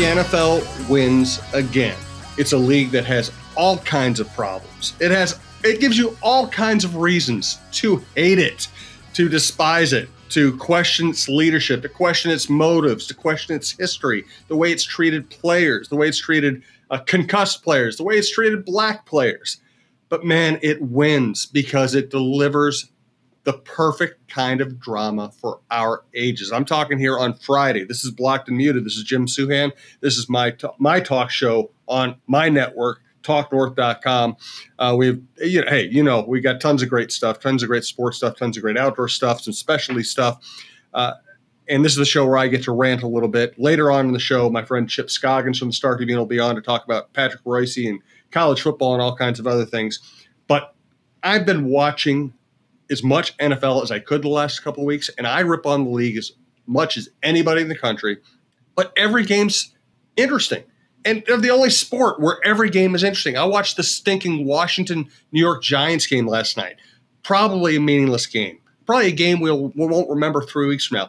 NFL wins again. It's a league that has all kinds of problems. It gives you all kinds of reasons to hate it, to despise it, to question its leadership, to question its motives, to question its history, the way it's treated players, the way it's treated concussed players, the way it's treated black players. But man, it wins because it delivers the perfect kind of drama for our ages. I'm talking here on Friday. This is Blocked and Muted. This is Jim Souhan. This is my talk show on my network, TalkNorth.com. We got tons of great stuff, tons of great sports stuff, tons of great outdoor stuff, some specialty stuff. And this is the show where I get to rant a little bit. Later on in the show, my friend Chip Scoggins from the Star Tribune will be on to talk about Patrick Royce and college football and all kinds of other things. But I've been watching as much NFL as I could the last couple of weeks, and I rip on the league as much as anybody in the country. But every game's interesting. And they're the only sport where every game is interesting. I watched the stinking Washington-New York Giants game last night. Probably a meaningless game. Probably a game we won't remember 3 weeks from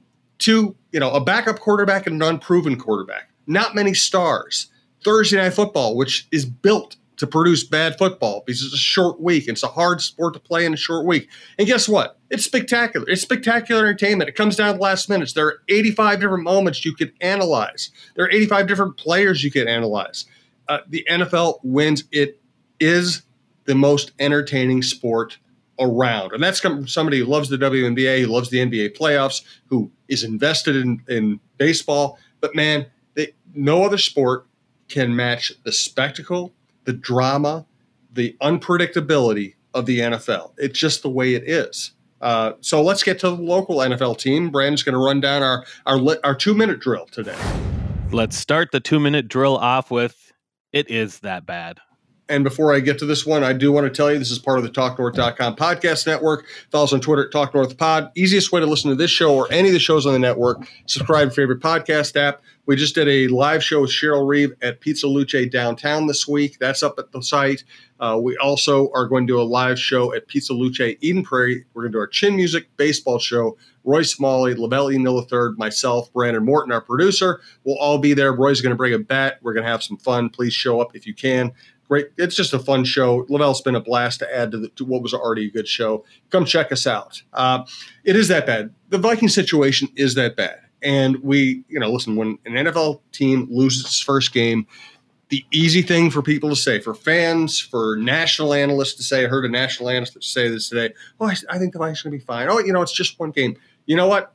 now. A backup quarterback and an unproven quarterback. Not many stars. Thursday Night Football, which is built to produce bad football because it's a short week. It's a hard sport to play in a short week. And guess what? It's spectacular. It's spectacular entertainment. It comes down to the last minutes. There are 85 different moments you could analyze. There are 85 different players you could analyze. The NFL wins. It is the most entertaining sport around. And that's come from somebody who loves the WNBA, who loves the NBA playoffs, who is invested in baseball. But man, no other sport can match the spectacle, the drama, the unpredictability of the NFL. It's just the way it is. So let's get to the local NFL team. Brandon's going to run down our 2-minute drill today. Let's start the 2-minute drill off with, it is that bad. And before I get to this one, I do want to tell you this is part of the TalkNorth.com podcast network. Follow us on Twitter at TalkNorthPod. Easiest way to listen to this show or any of the shows on the network, subscribe to your favorite podcast app. We just did a live show with Cheryl Reeve at Pizza Luce downtown this week. That's up at the site. We also are going to do a live show at Pizza Luce Eden Prairie. We're going to do our Chin Music baseball show. Roy Smalley, Lavelle Neal III, myself, Brandon Morton, our producer, will all be there. Roy's going to bring a bat. We're going to have some fun. Please show up if you can. Great. It's just a fun show. Lavelle's been a blast to add to what was already a good show. Come check us out. It is that bad. The Viking situation is that bad. And listen, when an NFL team loses its first game, the easy thing for people to say, for fans, for national analysts to say, I heard a national analyst say this today, I think the Vikings are going to be fine. It's just one game. You know what?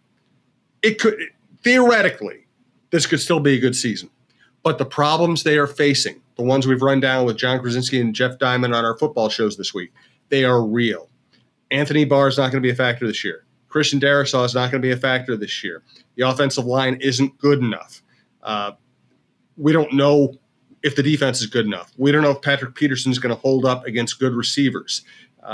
Theoretically, this could still be a good season. But the problems they are facing, the ones we've run down with John Krasinski and Jeff Diamond on our football shows this week, they are real. Anthony Barr is not going to be a factor this year. Christian Darrisaw is not going to be a factor this year. The offensive line isn't good enough. We don't know if the defense is good enough. We don't know if Patrick Peterson is going to hold up against good receivers.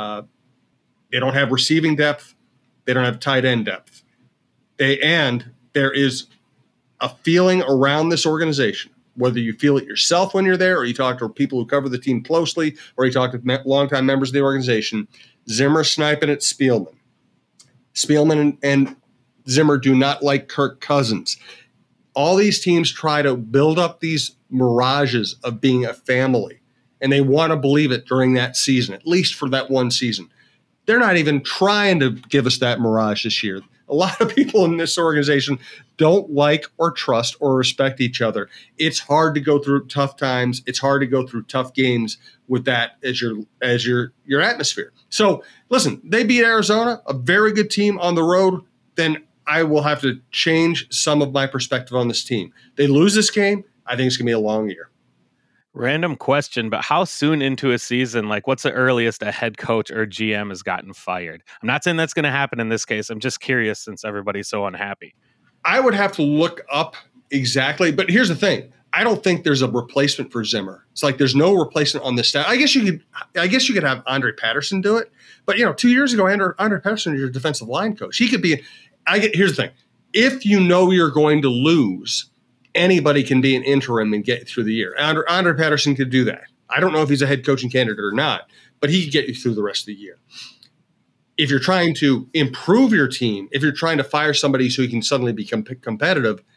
They don't have receiving depth. They don't have tight end depth. And there is a feeling around this organization, whether you feel it yourself when you're there or you talk to people who cover the team closely or you talk to longtime members of the organization, Zimmer sniping at Spielman. Spielman and Zimmer do not like Kirk Cousins. All these teams try to build up these mirages of being a family, and they want to believe it during that season, at least for that one season. They're not even trying to give us that mirage this year. A lot of people in this organization don't like or trust or respect each other. It's hard to go through tough times. It's hard to go through tough games with that as your atmosphere. So listen, they beat Arizona, a very good team on the road. Then I will have to change some of my perspective on this team. They lose this game, I think it's going to be a long year. Random question, but how soon into a season, what's the earliest a head coach or GM has gotten fired? I'm not saying that's going to happen in this case. I'm just curious since everybody's so unhappy. I would have to look up exactly, but here's the thing. I don't think there's a replacement for Zimmer. It's there's no replacement on this staff. I guess you could have Andre Patterson do it, but 2 years ago, Andre Patterson is your defensive line coach. He could be. Here's the thing: if you know you're going to lose, anybody can be an interim and get you through the year. Andre Patterson could do that. I don't know if he's a head coaching candidate or not, but he could get you through the rest of the year. If you're trying to improve your team, if you're trying to fire somebody so he can suddenly become competitive,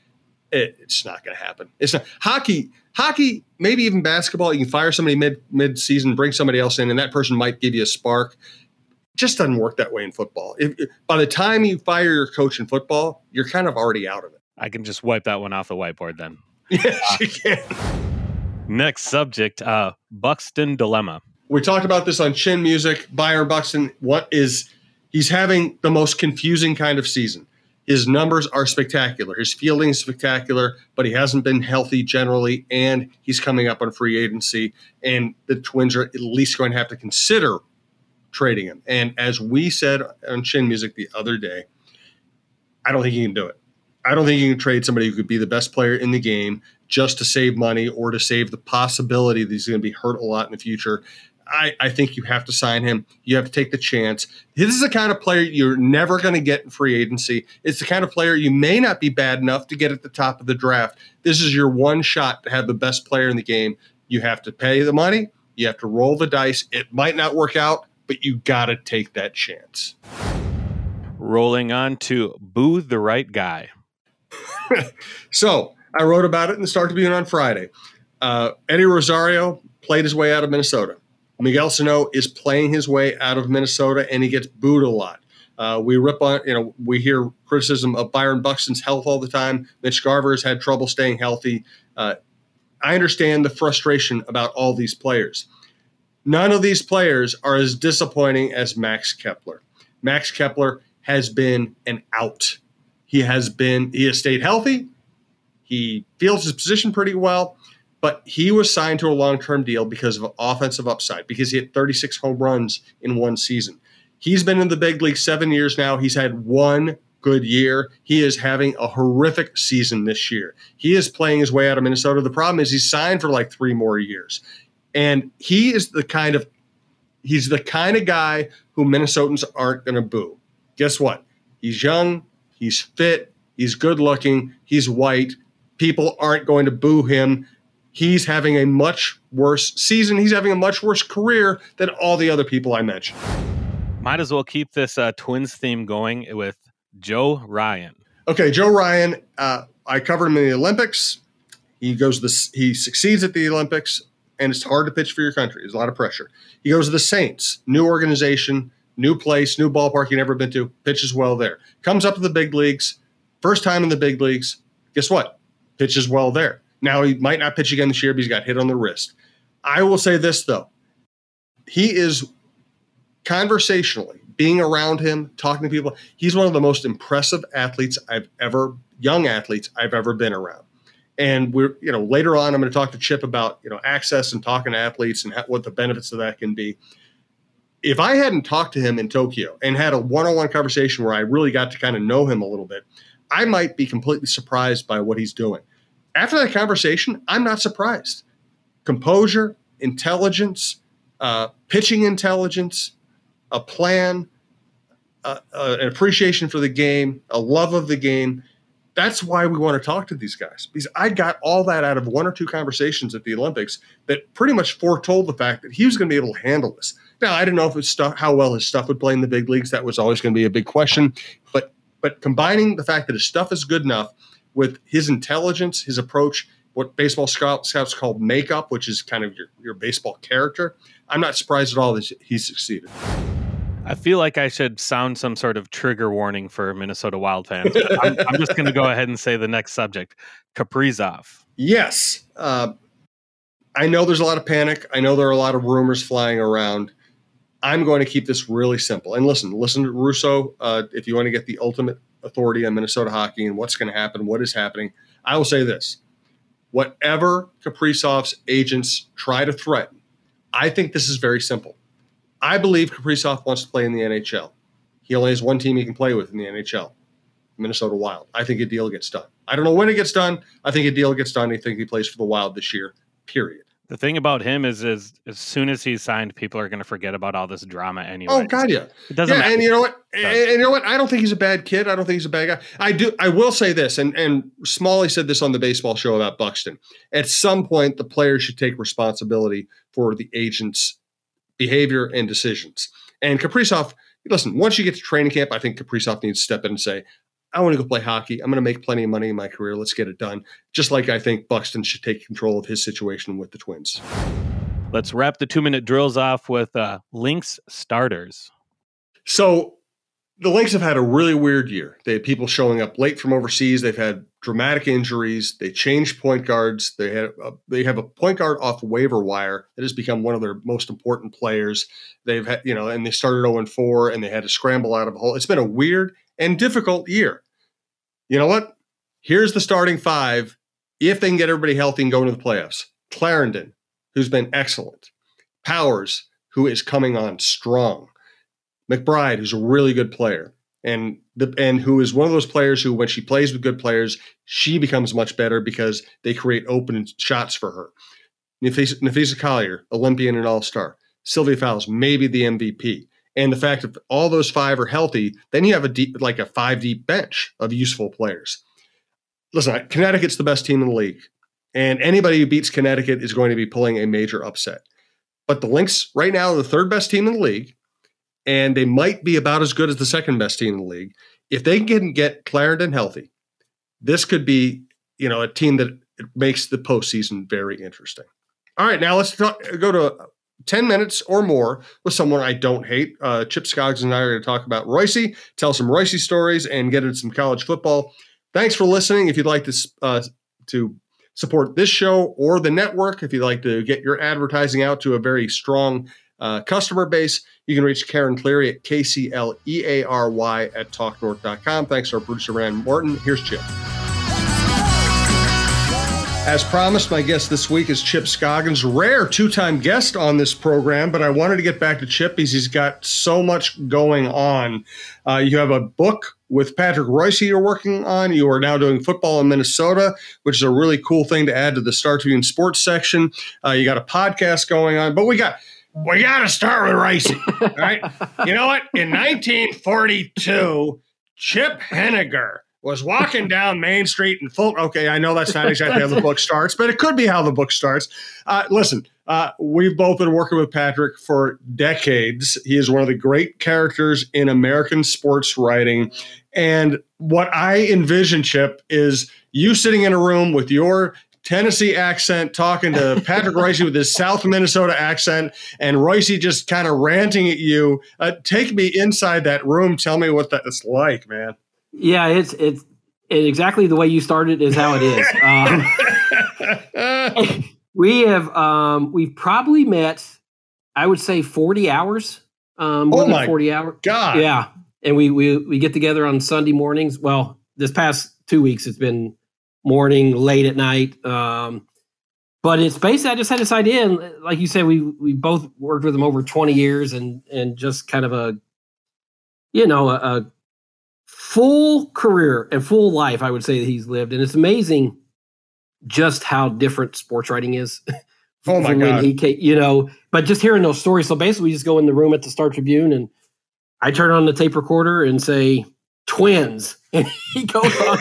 It's not going to happen. It's not hockey, maybe even basketball. You can fire somebody mid-season, bring somebody else in, and that person might give you a spark. It just doesn't work that way in football. By the time you fire your coach in football, you're kind of already out of it. I can just wipe that one off the whiteboard then. Yes, you can. Next subject, Buxton dilemma. We talked about this on Chin Music. Byron Buxton, he's having the most confusing kind of season. His numbers are spectacular. His fielding is spectacular, but he hasn't been healthy generally, and he's coming up on free agency, and the Twins are at least going to have to consider trading him. And as we said on Chin Music the other day, I don't think he can do it. I don't think you can trade somebody who could be the best player in the game just to save money or to save the possibility that he's going to be hurt a lot in the future. I think you have to sign him. You have to take the chance. This is the kind of player you're never going to get in free agency. It's the kind of player you may not be bad enough to get at the top of the draft. This is your one shot to have the best player in the game. You have to pay the money. You have to roll the dice. It might not work out, but you got to take that chance. Rolling on to Boo the Right Guy. So I wrote about it in the Star Tribune on Friday. Eddie Rosario played his way out of Minnesota. Miguel Sano is playing his way out of Minnesota, and he gets booed a lot. We hear criticism of Byron Buxton's health all the time. Mitch Garver has had trouble staying healthy. I understand the frustration about all these players. None of these players are as disappointing as Max Kepler. Max Kepler has been an out. He has stayed healthy. He fields his position pretty well. But he was signed to a long-term deal because of offensive upside, because he hit 36 home runs in one season. He's been in the big league 7 years now. He's had one good year. He is having a horrific season this year. He is playing his way out of Minnesota. The problem is he's signed for like 3 more years. And he's the kind of guy who Minnesotans aren't going to boo. Guess what? He's young. He's fit. He's good looking. He's white. People aren't going to boo him. He's having a much worse season. He's having a much worse career than all the other people I mentioned. Might as well keep this Twins theme going with Joe Ryan. Okay, Joe Ryan. I covered him in the Olympics. He succeeds at the Olympics, and it's hard to pitch for your country. There's a lot of pressure. He goes to the Saints, new organization, new place, new ballpark you've never been to, pitches well there. Comes up to the big leagues, first time in the big leagues. Guess what? Pitches well there. Now, he might not pitch again this year, but he's got hit on the wrist. I will say this, though. He is conversationally, being around him, talking to people, he's one of the most impressive young athletes I've ever been around. And later on, I'm going to talk to Chip about, access and talking to athletes and what the benefits of that can be. If I hadn't talked to him in Tokyo and had a one-on-one conversation where I really got to kind of know him a little bit, I might be completely surprised by what he's doing. After that conversation, I'm not surprised. Composure, intelligence, pitching intelligence, a plan, an appreciation for the game, a love of the game. That's why we want to talk to these guys. Because I got all that out of 1 or 2 conversations at the Olympics that pretty much foretold the fact that he was going to be able to handle this. Now, I didn't know how well his stuff would play in the big leagues. That was always going to be a big question. But combining the fact that his stuff is good enough with his intelligence, his approach, what baseball scouts call makeup, which is kind of your baseball character, I'm not surprised at all that he succeeded. I feel like I should sound some sort of trigger warning for Minnesota Wild fans. I'm just going to go ahead and say the next subject, Kaprizov. Yes. I know there's a lot of panic. I know there are a lot of rumors flying around. I'm going to keep this really simple. And listen to Russo if you want to get the ultimate authority on Minnesota hockey and what's going to happen, what is happening. I will say this. Whatever Kaprizov's agents try to threaten, I think this is very simple. I believe Kaprizov wants to play in the NHL. He only has one team he can play with in the NHL, Minnesota Wild. I think a deal gets done. I don't know when it gets done. I think a deal gets done. I think he plays for the Wild this year, period. The thing about him is as soon as he's signed, people are going to forget about all this drama anyway. Oh, God, yeah. It doesn't matter. And you know what? And you know what? I don't think he's a bad kid. I don't think he's a bad guy. I will say this, and Smalley said this on the baseball show about Buxton. At some point, the players should take responsibility for the agent's behavior and decisions. And Kaprizov, listen, once you get to training camp, I think Kaprizov needs to step in and say, I want to go play hockey. I'm going to make plenty of money in my career. Let's get it done. Just like I think Buxton should take control of his situation with the Twins. Let's wrap the 2-minute drills off with Lynx starters. So the Lynx have had a really weird year. They had people showing up late from overseas. They've had dramatic injuries. They changed point guards. They have a point guard off waiver wire that has become one of their most important players. They've had, and they started 0-4 and they had to scramble out of a hole. It's been a weird and difficult year. You know what? Here's the starting five if they can get everybody healthy and go into the playoffs. Clarendon, who's been excellent. Powers, who is coming on strong. McBride, who's a really good player, and who is one of those players who, when she plays with good players, she becomes much better because they create open shots for her. Nafisa Collier, Olympian and All-Star. Sylvia Fowles, maybe the MVP. And the fact that all those five are healthy, then you have a 5-deep bench of useful players. Listen, Connecticut's the best team in the league, and anybody who beats Connecticut is going to be pulling a major upset. But the Lynx right now are the third best team in the league, and they might be about as good as the second best team in the league. If they can get Clarendon healthy, this could be, a team that makes the postseason very interesting. All right, now let's go to 10 minutes or more with someone I don't hate. Chip Scoggs and I are going to talk about Royce, tell some Royce stories, and get into some college football. Thanks for listening. If you'd like to support this show or the network, if you'd like to get your advertising out to a very strong customer base, you can reach Karen Cleary at KCLEARY@talknorth.com. Thanks to our producer, Rand Morton. Here's Chip. As promised, my guest this week is Chip Scoggins, rare two-time guest on this program, but I wanted to get back to Chip because he's got so much going on. You have a book with Patrick Royce you're working on. You are now doing football in Minnesota, which is a really cool thing to add to the Star Tribune sports section. You got a podcast going on, but we got to start with Royce, all right? You know what? In 1942, Chip Henniger was walking down Main Street in Fulton. Okay, I know that's not exactly how the book starts, but it could be how the book starts. Listen, we've both been working with Patrick for decades. He is one of the great characters in American sports writing. And what I envision, Chip, is you sitting in a room with your Tennessee accent, talking to Patrick Royce with his South Minnesota accent, and Royce just kind of ranting at you. Take me inside that room. Tell me what that's like, man. Yeah, it's exactly the way you started is how it is. We've probably met, I would say 40 hours. More than 40 hours. God. Yeah. And we get together on Sunday mornings. Well, this past 2 weeks, it's been morning, late at night. But it's basically, I just had this idea. And like you said, we both worked with him over 20 years and just kind of a full career and full life, I would say, that he's lived. And it's amazing just how different sports writing is. Oh my God. But just hearing those stories. So basically we just go in the room at the Star Tribune and I turn on the tape recorder and say Twins. And he goes on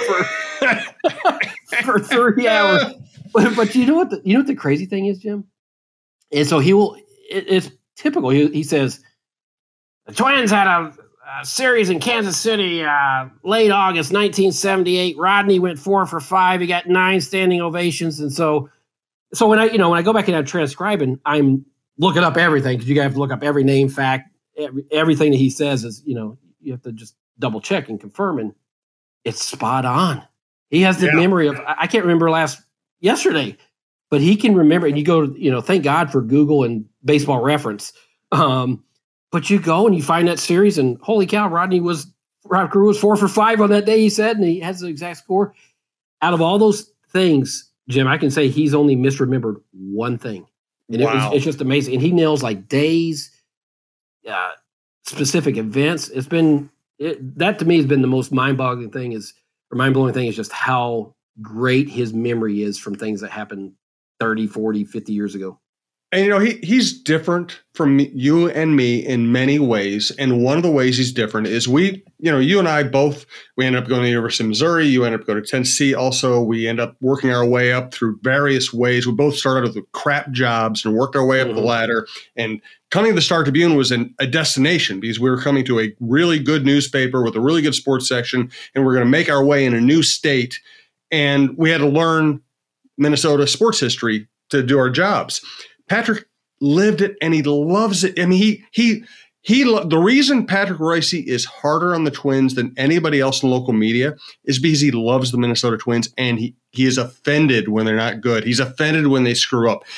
for 3 hours. But you know what the crazy thing is, Jim? And so it's typical. He says, the Twins had a series in Kansas City, late August 1978. Rodney went 4 for 5. He got 9 standing ovations. And so when I go back and I'm transcribing, I'm looking up everything because you guys have to look up every name, fact, everything that he says is, you have to just double check and confirm. And it's spot on. He has the memory of, I can't remember yesterday, but he can remember. And you go to, thank God for Google and Baseball Reference. But you go and you find that series, and holy cow, Rod Carew was 4 for 5 on that day, he said, and he has the exact score. Out of all those things, Jim, I can say he's only misremembered one thing. And wow. It's just amazing. And he nails like days, specific events. That to me has been the most mind-blowing thing is just how great his memory is from things that happened 30, 40, 50 years ago. And, he's different from you and me in many ways. And one of the ways he's different is you and I both, we ended up going to the University of Missouri. You ended up going to Tennessee. Also, we end up working our way up through various ways. We both started with crap jobs and worked our way up the ladder. And coming to the Star Tribune was a destination because we were coming to a really good newspaper with a really good sports section. And we're going to make our way in a new state. And we had to learn Minnesota sports history to do our jobs. Patrick lived it and he loves it. I mean, the reason Patrick Royce is harder on the Twins than anybody else in local media is because he loves the Minnesota Twins and he is offended when they're not good. He's offended when they screw up.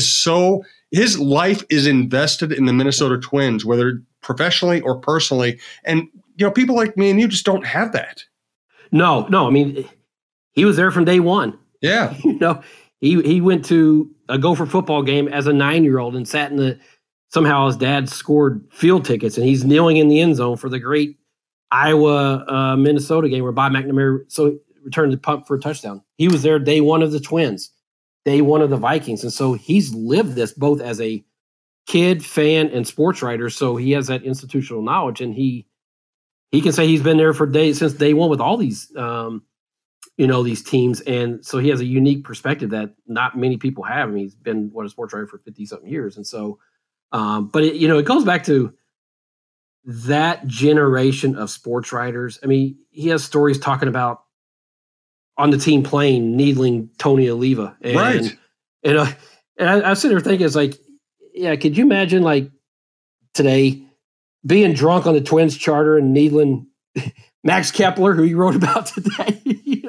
His life is invested in the Minnesota Twins, whether professionally or personally. And, people like me and you just don't have that. No. I mean, he was there from day one. Yeah. He went to a Gopher football game as a 9-year-old and sat somehow his dad scored field tickets and he's kneeling in the end zone for the great Iowa Minnesota game where Bob McNamara returned the punt for a touchdown. He was there day one of the Twins, day one of the Vikings. And so he's lived this both as a kid, fan, and sports writer. So he has that institutional knowledge and he can say he's been there since day one with all these these teams. And so he has a unique perspective that not many people have. I mean, he's been a sports writer for 50 something years. And so, but it goes back to that generation of sports writers. I mean, he has stories talking about on the team plane, needling Tony Oliva. And, right. And I sit there thinking, it's like, yeah, could you imagine like today being drunk on the Twins charter and needling Max Kepler, who you wrote about today?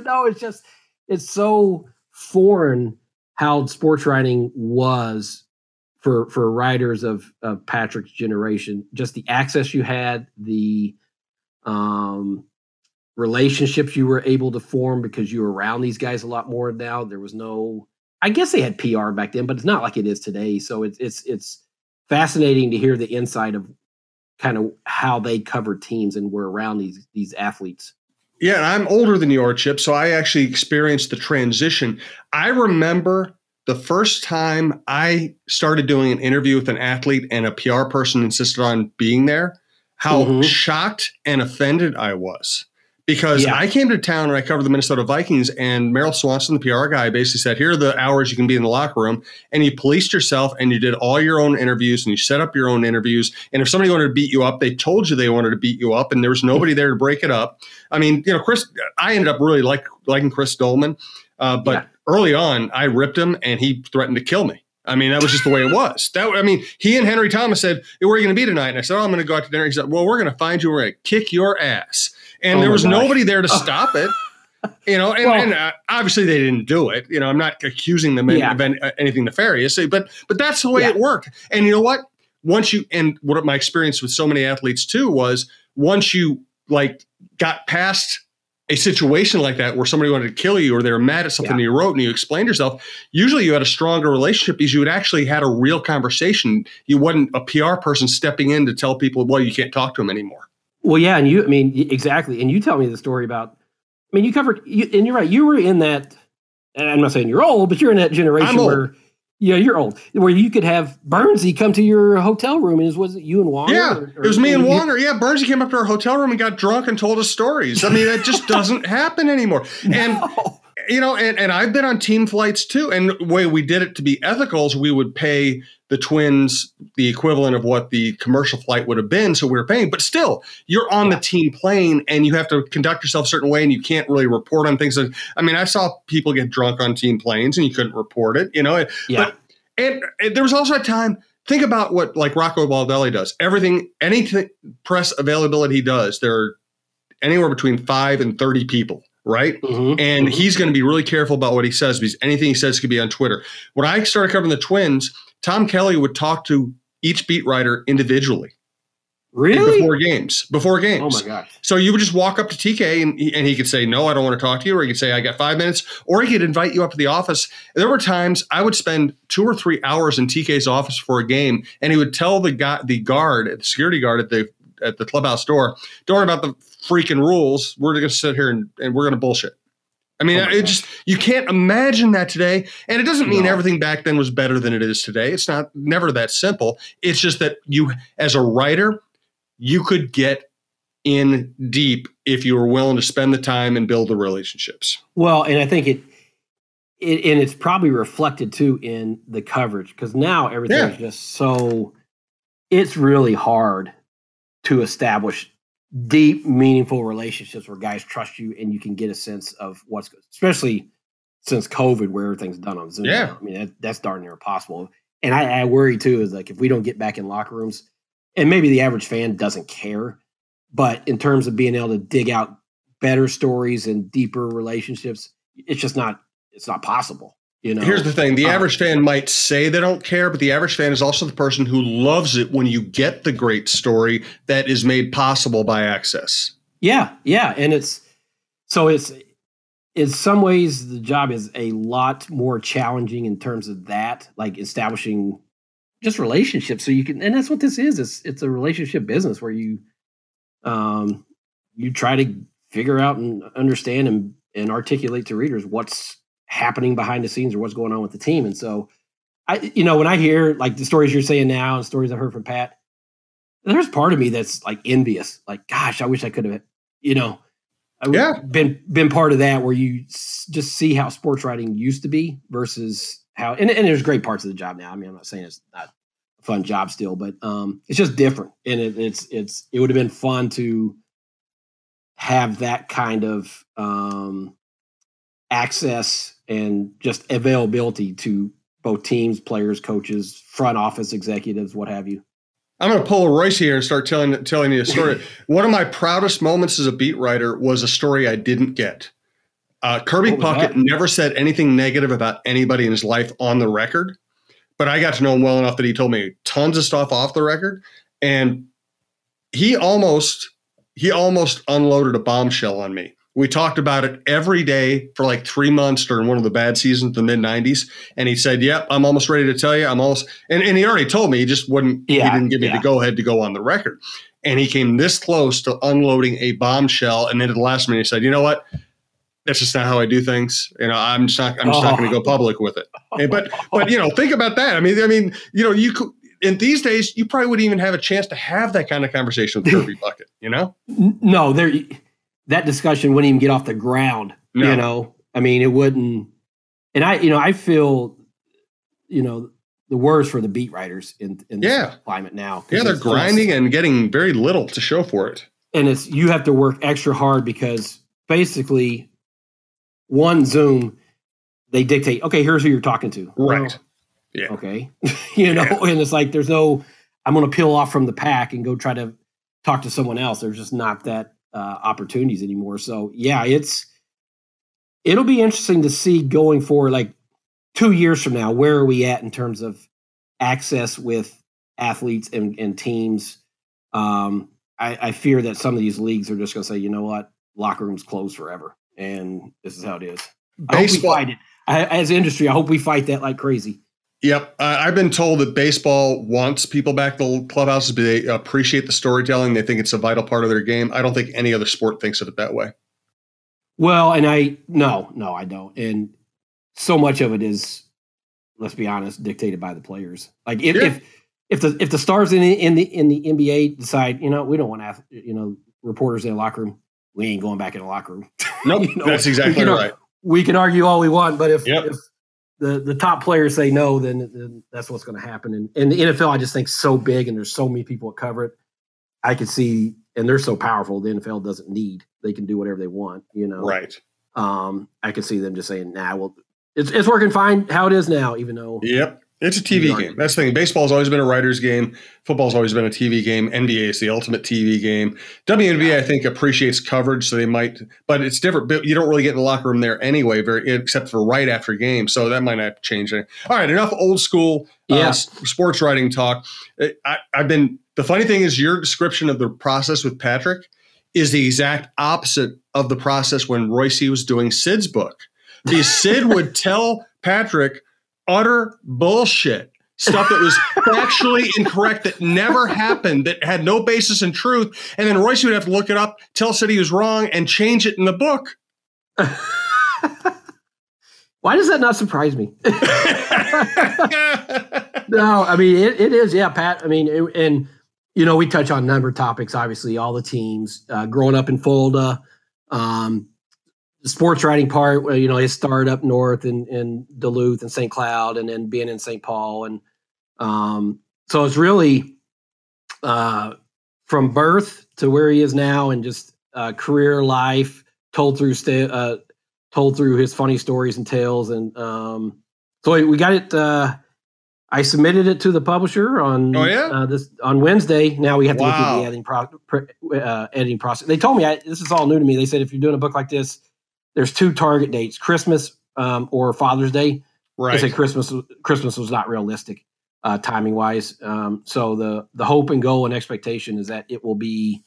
It's so foreign how sports writing was for writers of Patrick's generation. Just the access you had, the relationships you were able to form because you were around these guys a lot more now. There was I guess they had PR back then, but it's not like it is today. So it's fascinating to hear the insight of kind of how they covered teams and were around these athletes. Yeah, and I'm older than you are, Chip, so I actually experienced the transition. I remember the first time I started doing an interview with an athlete and a PR person insisted on being there, how shocked and offended I was. Because I came to town and I covered the Minnesota Vikings, and Merrill Swanson, the PR guy, basically said, here are the hours you can be in the locker room. And you policed yourself and you did all your own interviews and you set up your own interviews. And if somebody wanted to beat you up, they told you they wanted to beat you up and there was nobody there to break it up. I mean, I ended up really liking Chris Dolman. But early on, I ripped him and he threatened to kill me. I mean, that was just the way it was. He and Henry Thomas said, hey, where are you going to be tonight? And I said, I'm going to go out to dinner. He said, well, we're going to find you. We're going to kick your ass. And there was nobody there to stop it, and obviously they didn't do it. I'm not accusing them of anything nefarious, but that's the way it worked. And you know what? What my experience with so many athletes too was once you got past a situation like that where somebody wanted to kill you or they were mad at something you wrote and you explained yourself, usually you had a stronger relationship because you had actually had a real conversation. You wasn't a PR person stepping in to tell people, well, you can't talk to them anymore. Well, yeah, and exactly. And you tell me the story about, you covered, and you're right, you were in that, and I'm not saying you're old, but you're in that generation where, you're old, where you could have Bernsey come to your hotel room, and was it you and Wanger? Yeah, it was me and Wanger. Yeah, Bernsey came up to our hotel room and got drunk and told us stories. I mean, that just doesn't happen anymore. And, and I've been on team flights too, and the way we did it to be ethical is we would pay the Twins the equivalent of what the commercial flight would have been. So we were paying, but still you're on the team plane and you have to conduct yourself a certain way and you can't really report on things. I saw people get drunk on team planes and you couldn't report it, but there was also a time, think about what Rocco Baldelli does. Anything press availability he does, there are anywhere between 5 and 30 people. Right. And he's going to be really careful about what he says because anything he says could be on Twitter. When I started covering the Twins, Tom Kelly would talk to each beat writer individually. Really? Before games. Oh my gosh. So you would just walk up to TK and he could say, no, I don't want to talk to you. Or he could say, I got 5 minutes. Or he could invite you up to the office. There were times I would spend 2 or 3 hours in TK's office for a game. And he would tell the security guard at the clubhouse door, don't worry about the freaking rules. We're going to sit here and we're going to bullshit. I mean, you can't imagine that today. And it doesn't mean everything back then was better than it is today. It's never that simple. It's just that you, as a writer, you could get in deep if you were willing to spend the time and build the relationships. Well, and I think it's probably reflected too in the coverage, because now everything is just so, it's really hard to establish deep, meaningful relationships where guys trust you and you can get a sense of what's good, especially since COVID, where everything's done on Zoom. Yeah. I mean, that's darn near impossible. And I worry too, is like, if we don't get back in locker rooms, and maybe the average fan doesn't care, but in terms of being able to dig out better stories and deeper relationships, it's not possible. You know, here's the thing. The average fan might say they don't care, but the average fan is also the person who loves it when you get the great story that is made possible by access. Yeah. Yeah. And it's in some ways the job is a lot more challenging in terms of that, like establishing just relationships. So you can, and that's what this is. It's a relationship business where you try to figure out and understand and articulate to readers what's happening behind the scenes or what's going on with the team. And so when I hear like the stories you're saying now and stories I heard from Pat, there's part of me that's like envious. Like, gosh, I wish I could have, been part of that, where you just see how sports writing used to be versus how, and there's great parts of the job now. I mean, I'm not saying it's not a fun job still, but it's just different. And it would have been fun to have that kind of access and just availability to both teams, players, coaches, front office executives, what have you. I'm going to pull a Royce here and start telling you a story. One of my proudest moments as a beat writer was a story I didn't get. Kirby Puckett never said anything negative about anybody in his life on the record, but I got to know him well enough that he told me tons of stuff off the record, and he almost unloaded a bombshell on me. We talked about it every day for like 3 months during one of the bad seasons, the mid-90s. And he said, yep, I'm almost ready to tell you. I'm almost – and he already told me. He just wouldn't – he didn't give me the go-ahead to go on the record. And he came this close to unloading a bombshell. And then at the last minute, he said, you know what? That's just not how I do things. I'm just not going to go public with it. But think about that. I mean, you could – and these days, you probably wouldn't even have a chance to have that kind of conversation with Kirby Puckett, No, that discussion wouldn't even get off the ground. No. I mean, it wouldn't. And I feel, the worst for the beat writers in this climate now. Yeah, they're grinding and getting very little to show for it. And you have to work extra hard because basically one Zoom, they dictate, okay, here's who you're talking to. Right. Well, yeah. Okay. And it's like, there's no, I'm going to peel off from the pack and go try to talk to someone else. There's just not that opportunities anymore. So yeah, it'll be interesting to see going forward, like 2 years from now, where are we at in terms of access with athletes and teams? I fear that some of these leagues are just going to say, you know what, locker rooms closed forever, and this is how it is. I hope we fight it. As an industry, I hope we fight that like crazy. Yep. I've been told that baseball wants people back to the clubhouses, but they appreciate the storytelling. They think it's a vital part of their game. I don't think any other sport thinks of it that way. Well, and I don't. And so much of it is, let's be honest, dictated by the players. Like if the stars in the NBA decide, we don't want reporters in the locker room, we ain't going back in the locker room. Nope. That's exactly right. We can argue all we want, but if the top players say no, then that's what's going to happen. And the NFL, I just think, so big, and there's so many people that cover it. I could see, and they're so powerful, the NFL doesn't need. They can do whatever they want, Right. I could see them just saying, nah, well, it's working fine how it is now, even though. Yep. It's a TV game. That's the thing. Baseball's always been a writer's game. Football's always been a TV game. NBA is the ultimate TV game. WNBA, I think, appreciates coverage, so they might, but it's different. But you don't really get in the locker room there anyway, except for right after games. So that might not change anything. All right, enough old school sports writing talk. The funny thing is, your description of the process with Patrick is the exact opposite of the process when Royce was doing Sid's book. Because Sid would tell Patrick utter bullshit, stuff that was factually incorrect, that never happened, that had no basis in truth. And then Royce would have to look it up, tell Sid he was wrong, and change it in the book. Why does that not surprise me? No, I mean, it is. Yeah, Pat. I mean, and, you know, we touch on a number of topics, obviously, all the teams. Growing up in Fulda, the sports writing part, you know, his start up north in Duluth and St. Cloud, and then being in St. Paul. And so it's really from birth to where he is now, and just career life told through his funny stories and tales. And so we got it. I submitted it to the publisher on on Wednesday. Now we have to go through the editing process. They told me, this is all new to me. They said, if you're doing a book like this, there's 2 target dates: Christmas or Father's Day. Right. They said Christmas was not realistic timing wise. So the hope and goal and expectation is that it will be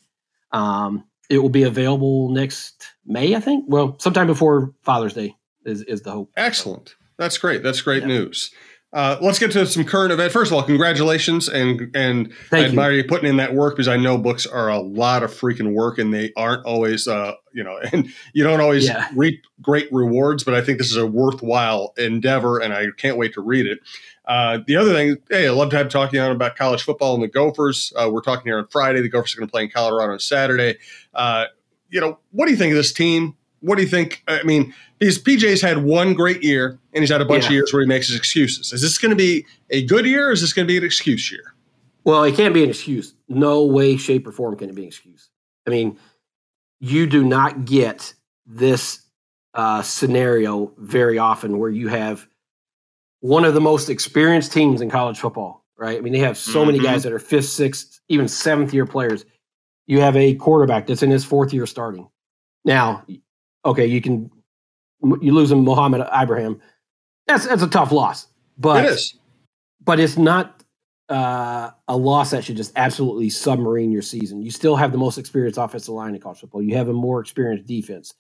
available next May, I think. Well, sometime before Father's Day is the hope. Excellent. That's great. That's great news. Let's get to some current events. First of all, congratulations, and I admire you putting in that work, because I know books are a lot of freaking work, and they aren't always, and you don't always reap great rewards. But I think this is a worthwhile endeavor, and I can't wait to read it. The other thing, hey, I'd love to have talking on about college football and the Gophers. We're talking here on Friday. The Gophers are going to play in Colorado on Saturday. What do you think of this team? What do you think? I mean, PJ's had one great year, and he's had a bunch of years where he makes his excuses. Is this going to be a good year, or is this going to be an excuse year? Well, it can't be an excuse. No way, shape, or form can it be an excuse. I mean, you do not get this scenario very often, where you have one of the most experienced teams in college football, right? I mean, they have so many guys that are 5th, 6th, even 7th-year players. You have a quarterback that's in his 4th year starting. Now, okay, you lose him, Mohammed Ibrahim. That's a tough loss, but it is. But it's not a loss that should just absolutely submarine your season. You still have the most experienced offensive line in college football. You have a more experienced defense.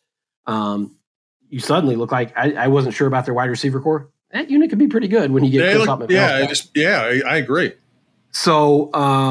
You suddenly look like I wasn't sure about their wide receiver core. That unit could be pretty good when you get Chris Huffman. I agree. So,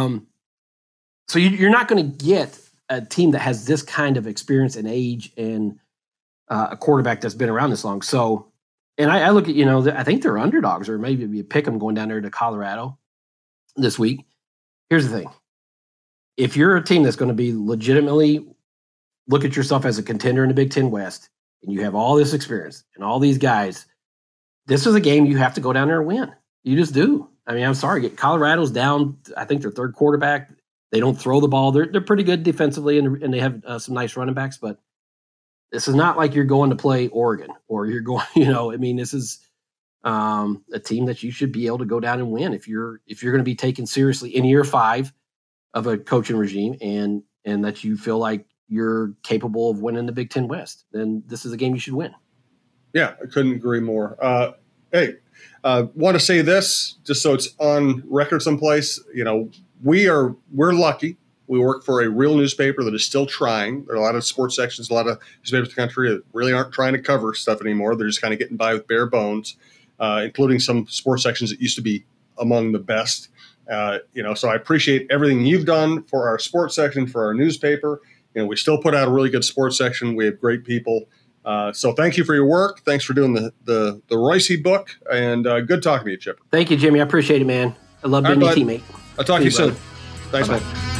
so you're not going to get a team that has this kind of experience and age and a quarterback that's been around this long. So, and I look at, I think they're underdogs, or maybe you pick them going down there to Colorado this week. Here's the thing. If you're a team that's going to be legitimately look at yourself as a contender in the Big Ten West, and you have all this experience and all these guys, this is a game you have to go down there and win. You just do. I mean, I'm sorry. Colorado's down, I think, their 3rd quarterback. They don't throw the ball. They're pretty good defensively, and they have some nice running backs, but this is not like you're going to play Oregon, or you're going, this is a team that you should be able to go down and win if you're going to be taken seriously in year 5 of a coaching regime, and that you feel like you're capable of winning the Big Ten West. Then this is a game you should win. Yeah, I couldn't agree more. Want to say this just so it's on record someplace. We're lucky. We work for a real newspaper that is still trying. There are a lot of sports sections, a lot of newspapers in the country that really aren't trying to cover stuff anymore. They're just kind of getting by with bare bones, including some sports sections that used to be among the best. So I appreciate everything you've done for our sports section, for our newspaper. We still put out a really good sports section. We have great people. So thank you for your work. Thanks for doing the Royce book, and good talking to you, Chipper. Thank you, Jimmy. I appreciate it, man. I love being your teammate. I'll talk to you soon. Thanks, Bye-bye. man.